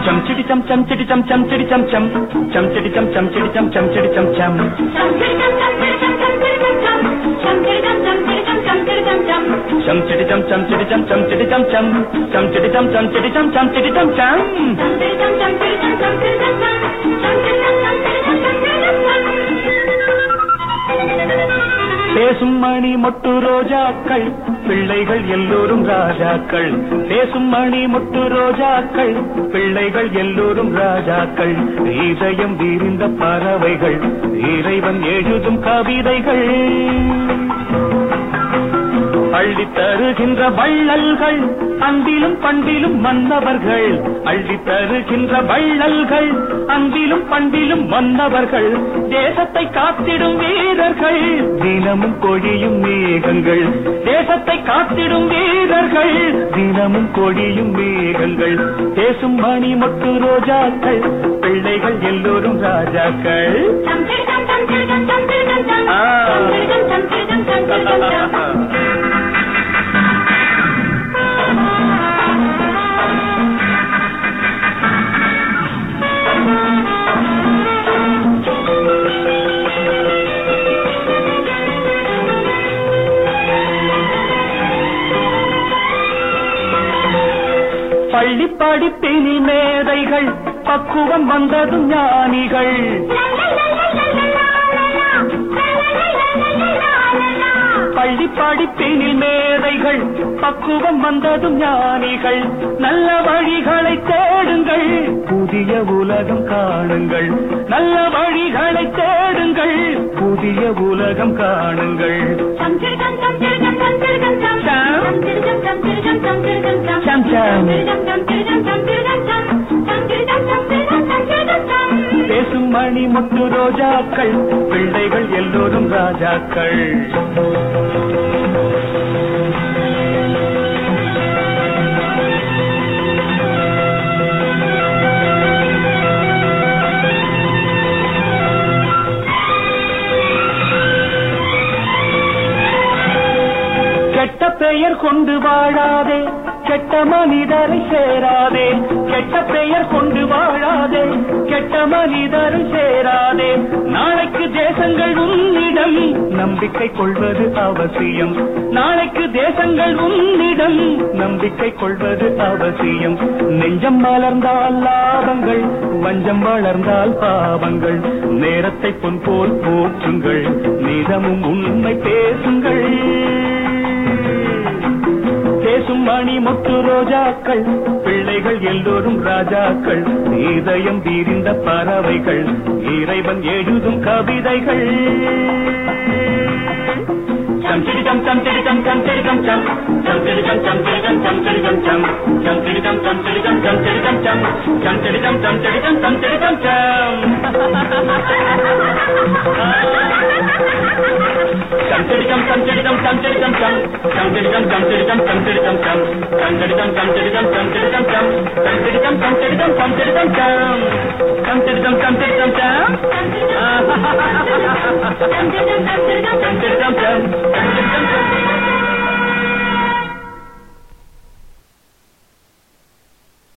chidi chum chum chidi chum chum chidi chum chum chum chidi chum chum chidi chum chum chidi chum chum chum chidi chum chum chidi chum chum chidi chum chum chum chidi chum chum chidi chum chum chidi chum chum chum chidi chum chum chidi chum chum chidi chum chum chum chidi chum chum chidi chum chum chidi chum chum chum chidi chum chum chidi chum chum chidi chum chum chum chidi chum chum chidi chum chum chidi chum chum. பேசும் மணி மொட்டு ரோஜாக்கள் பிள்ளைகள் எல்லோரும் ராஜாக்கள் பேசும் மணி மொட்டு ரோஜாக்கள் பிள்ளைகள் எல்லோரும் ராஜாக்கள் இதயம் விரிந்த பறவைகள் இறைவன் எழுதும் கவிதைகள் அள்ளி தருகின்ற வள்ளல்கள் அன்பிலும் பண்பிலும் மன்னவர்கள் அள்ளி தருகின்ற வள்ளல்கள் அன்பிலும் பண்பிலும் மன்னவர்கள் தேசத்தை காத்திடும் வீரர்கள் தினமும் பொழியும் மேகங்கள் தேசத்தை காத்திடும் வீரர்கள் தினமும் பொழியும் மேகங்கள் பேசும் மணி மொட்டு ரோஜாக்கள் பிள்ளைகள் எல்லோரும் ராஜாக்கள். பள்ளி படிப்பினில் மேதைகள் பக்குவம் வந்ததும் ஞானிகள் பள்ளி படிப்பினில் மேதைகள் பக்குவம் வந்ததும் ஞானிகள் நல்ல வழிகளை தேடுங்கள் புதிய உலகம் காணுங்கள் நல்ல வழிகளை தேடுங்கள் புதிய உலகம் காணுங்கள். பேசும் மணி முத்து ரோஜாக்கள் பிள்ளைகள் எல்லோரும் ராஜாக்கள். கெட்ட பெயர் கொண்டு வாழாதே கெட்ட மனிதரை சேராதே கெட்ட பெயர் கொண்டு வாழாதே கெட்ட மனிதரை சேராதே நாளைக்கு தேசங்கள் உன்னிடம் நம்பிக்கை கொள்வது அவசியம் நாளைக்கு தேசங்கள் உன்னிடம் நம்பிக்கை கொள்வது அவசியம். நெஞ்சம் மலர்ந்தால் லாபங்கள் வஞ்சம் வளர்ந்தால் பாவங்கள் நேரத்தை பொன் போல் போற்றுங்கள் நிதமும் உண்மை பேசுங்கள். பேசும் மணி முத்து ரோஜாக்கள் பிள்ளைகள் எல்லோரும் ராஜாக்கள் இதயம் விரிந்த பறவைகள் இறைவன் எழுதும் கவிதைகள். Chum chidi chum chum chidi chum chum chidi chum chum chum chidi chum chum chidi chum chum chidi chum chum chum chidi chum chum chidi chum chum chidi chum chum chum chidi chum chum chidi chum chum chidi chum chum chum chidi chum chum chidi chum chum chidi chum chum chum chidi chum chum chidi chum chum chidi chum chum chum chidi chum chum chidi chum chum chidi chum chum chum chidi chum chum chidi chum chum chidi chum chum chum chidi chum chum chidi chum chum